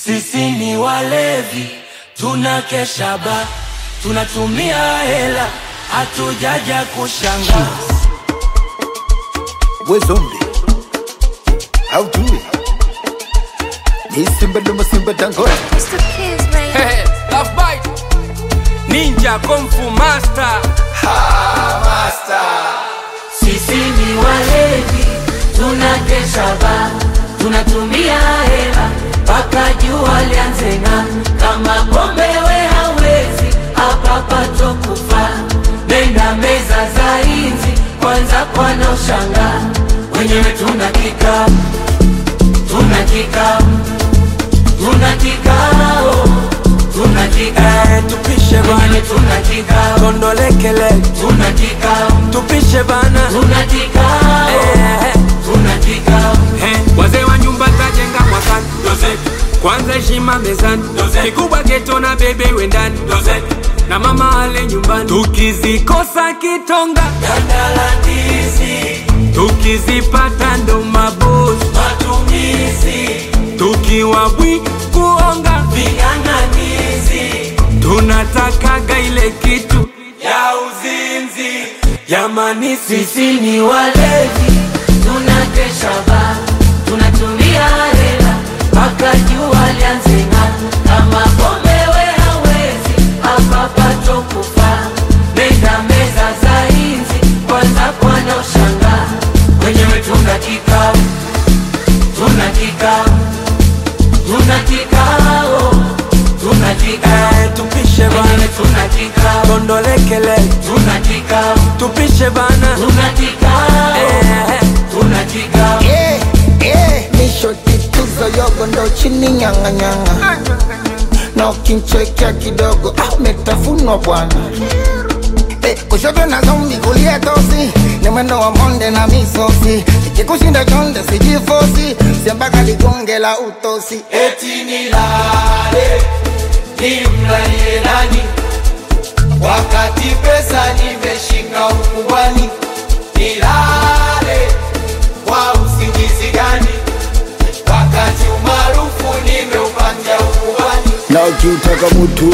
Sisi ni walevi, tunakesha ba, tunatumia hela, hatujaja kushanga. We zombie, how do it? Ni Simba Luma Simba Dangote. Mr. Kiss, man. Hey, Love Bite, Ninja Kung Fu Master. Ha, master. Sisi ni walevi, tunakesha ba, tunatumia hela, paka jua lianze ng'aa. Kama pombe we hawezi, hapa pato kufa. Nenda meza za inzi, kwanza kwana ushanga. Wenyewe tunakika, tunakika, tunakikao, tunakika. Tupishe bana, tunakika. Kondolekele, tunakika. Tupishe bana, tunakika. Tunakika. Wazee wa nyumba tajenga mwakani kwanza heshima mezani, kikubwa geto na bebe wendani, na mama ale nyumbani. Tukizikosa kitonga Gandala ndizi, tukizipata ndo mabosi matumizi, tukiwa bwi kuonga ving'ang'anizi, tunatakaga ile kitu ya uzinzi. Jamani sisi ni walevi, tunakesha ba, tunatumia hela, paka jua lianze ng'aa. Kama pombe we hawezi, hapa pato kufa. Nenda meza za inzi, kwanza kwana ushanga. Wenyewe tunakika, tunakika, tunakikao, tunakika. Tupishe bana, tunakika. Kondolekele, tunakika. Tupishe bana, tunakika. Tunakika. Nisho tituzo yogo ndo chini nyanga nyanga. Na ukinchekea kidogo, metafunwa bwana. Kushoto na zombi kulia tosi, ni mwendo wa monde na misosi. Ikikushinda chonde sijifosi, siambaka ligonge la utosi. Eti nilale, nimlalie nani, wakati pesa nimeshika ukubwani. Nilale, kwa usingizi gani, wakati umaarufu nimeupanja ukubwani. Na ukiutaka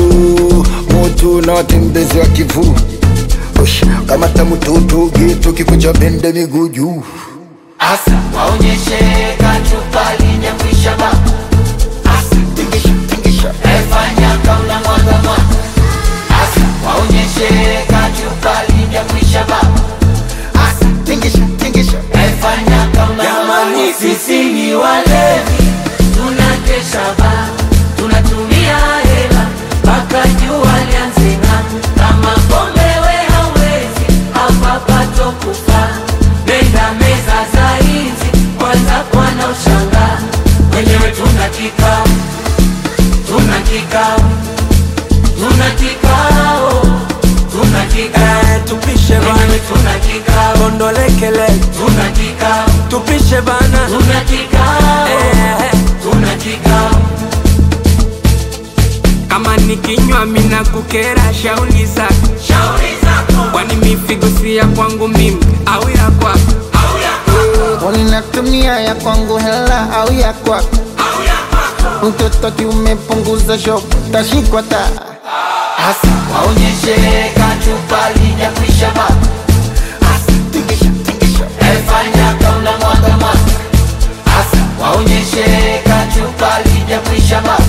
mutu na watembezi wa kivu. Kamata mututu gitu kikuja bende miguu juu. Asa, waonyeshe kachupa linyakwisha ba. Asa, Tingisha, tingisha. efanya kauna mwanga mwanga. Asa, waonyeshe kachupa linyakwisha ba. Asa, Tingisha, tingisha. efanya kauna. Jamani sisi ni walevi, tunakesha ba, tunatumia hela, paka jua lianze ng'aa. Kama pombe we hawezi, hapa pato kufa. Nenda meza za inzi, kwanza kwana ushanga. Wenyewe tunakika, tunakika, tunakikao, tunakika. Tupishe bana, tunakika. Kondolekele, tunakika. Tupishe bana, tunakika. Tunakika. kama nikinywa mina kukera shauli zako. Shauri zako, Kwani mifigo si ya kwangu mimi au ya kwako? au ya kwako, Unatumia ya kwangu hela au ya kwako? au ya kwako. Mtoto kiumepunguza shop, tashikwa taa. Asa, waonyeshe kachupa linyakwisha ba. Asa, Tingisha, tingisha. efanya kauna mwanga mwanga. Asa, waonyeshe kachupa linyakwisha ba.